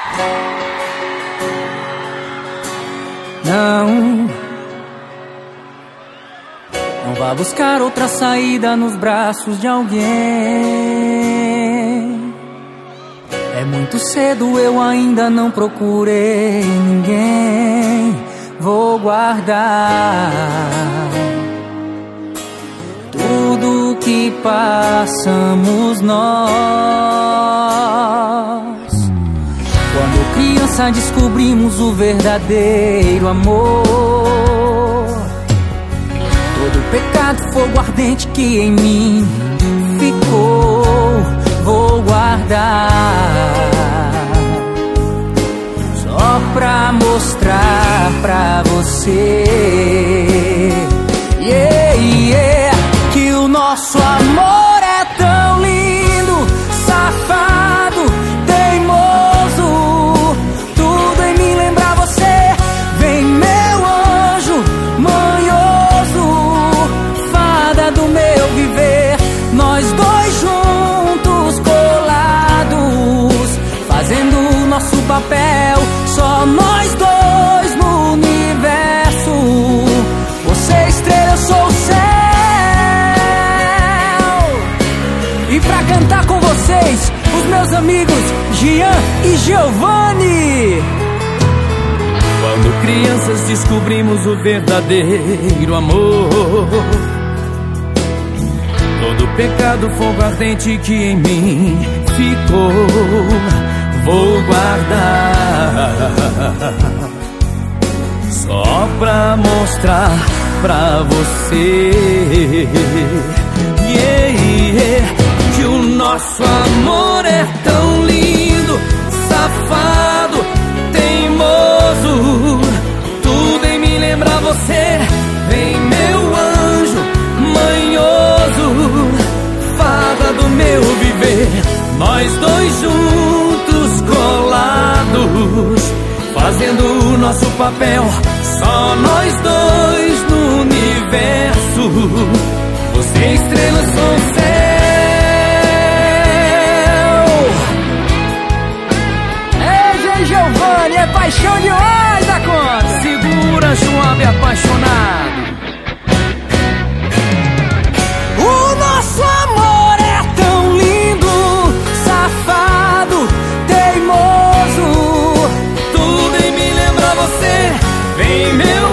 Não vá buscar outra saída nos braços de alguém. É muito cedo, eu ainda não procurei ninguém. Vou guardar tudo que passamos nós. Quando criança descobrimos o verdadeiro amor. Todo pecado, fogo ardente que em mim ficou, vou guardar só pra mostrar pra você, que o nosso amor é tão lindo, safado, teimoso. Tudo em mim lembra você. Vem, meu anjo manhoso, fada do meu viver. Nós dois juntos, colados, fazendo o nosso papel. Só nós dois no universo. Você é estrela, eu sou o céu. E pra cantar com vocês, os meus amigos Gian e Giovanni. Quando crianças descobrimos o verdadeiro amor. Todo pecado, fogo ardente que em mim ficou, vou guardar só pra mostrar pra você, que o nosso amor é tão lindo, safado, teimoso. Tudo em mim lembra você. Vem, meu anjo manhoso, fada do meu viver. Nós dois juntos, colados, fazendo o nosso papel. Só nós dois no universo. Você é estrela, eu sou o céu. Ei, Giovanni, é paixão demais da conta. Segura, Joab apaixonado. O nosso amor é tão lindo, safado, teimoso. Tudo em mim lembra você. Vem, meu